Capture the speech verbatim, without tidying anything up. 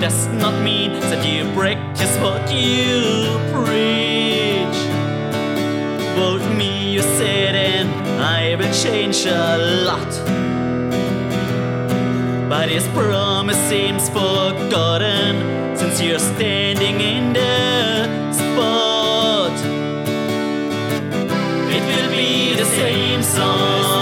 does not mean that you practice what you preach. Vote me, you said, and I will change a lot. But his promise seems forgotten since you're standing in the spot. It will be the same song